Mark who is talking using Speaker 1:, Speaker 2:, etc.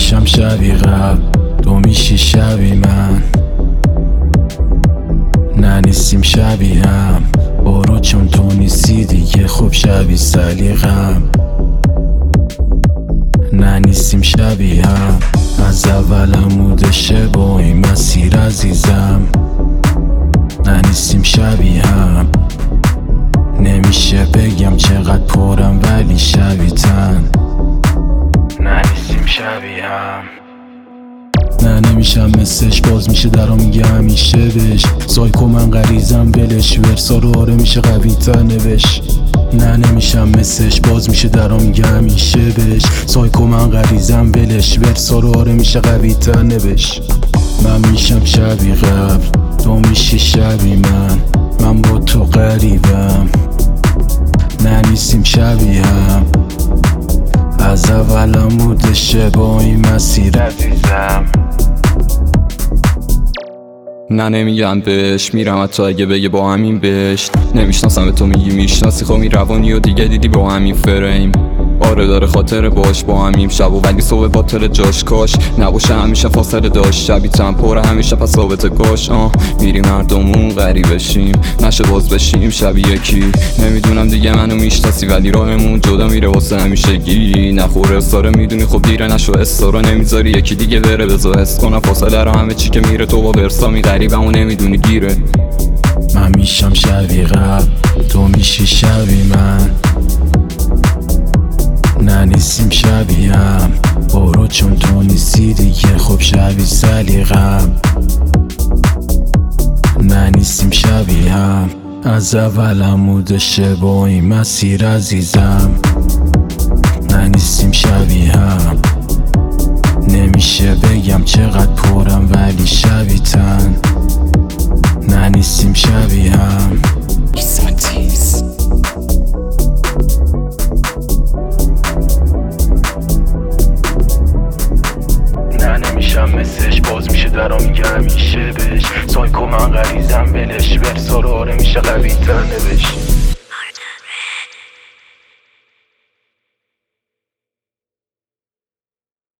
Speaker 1: میشم شبیه قبل، تو میشی شبیه من. نه نیستیم شبیه هم، برو چون تو نیستی دیگه. خب شبیه سلیقم. نه نیستیم شبیه هم، از اول عمودشه با این مسیر عزیزم. نه نیستیم شبیه هم، نمیشه بگم چقدر پرم ولی شبیه تن. نه نیستیم شبیه هم. نه نمیشم مثلش، باز میشه درا میگه همیشه بش. سایکو من غریزم بلش، ورسا رو آره میشه قوی تر نوش. نه نمیشم مثلش، باز میشه درا میگه همیشه بش. سایکو من غریزم بلش، ورسا رو آره میشه قوی تر نوش. من میشم شبیه قبل، تو میشی شبیه من با تو غریبم. نه نیستیم شبیه هم، از اول عمودشه با این مسیر عزیزم.
Speaker 2: نه نمیگم بهش، میرم حتی اگه بگه با همین بهش. نمیشناسم به تو میگی میشناسی، خب می روانی و دیگه دیدی با همین فریم. آره داره خاطر باش با همیم شب و ولی صبح باطل جاش کاش نباشه همیشه فاصله داشت. شبی تن پره همیشه پس ثابت گاش. میریم مردمون غریب بشیم، نشه باز بشیم شبیه کی. نمیدونم دیگه منو میشناسی ولی راهمون جدا میره واسه همیشه گی. نخوره استاره میدونی خب دیره نشو استاره نمیذاری یکی دیگه بره بذار حس کنم فاصله رو همه چی که میره تو با برسا می غریبم و نمیدونی گیره.
Speaker 1: من میشم شبیه قبل، تو میشی شبیه من. نه نیستیم شبیه هم، برو چون تو نیستی دیگه. خب شبیه سلیقم. نه نیستیم شبیه هم، از اول عمودشه با این مسیر عزیزم. نه نیستیم شبیه هم، نمیشه بگم چقدر پرم ولی شبیه تن. نه نیستیم شبیه هم. نه نمیشم مثلش، باز میشه درا میگه همیشه بش. سایکو من غریزم بلش، ورسا رو آره میشه قوی تر نوش.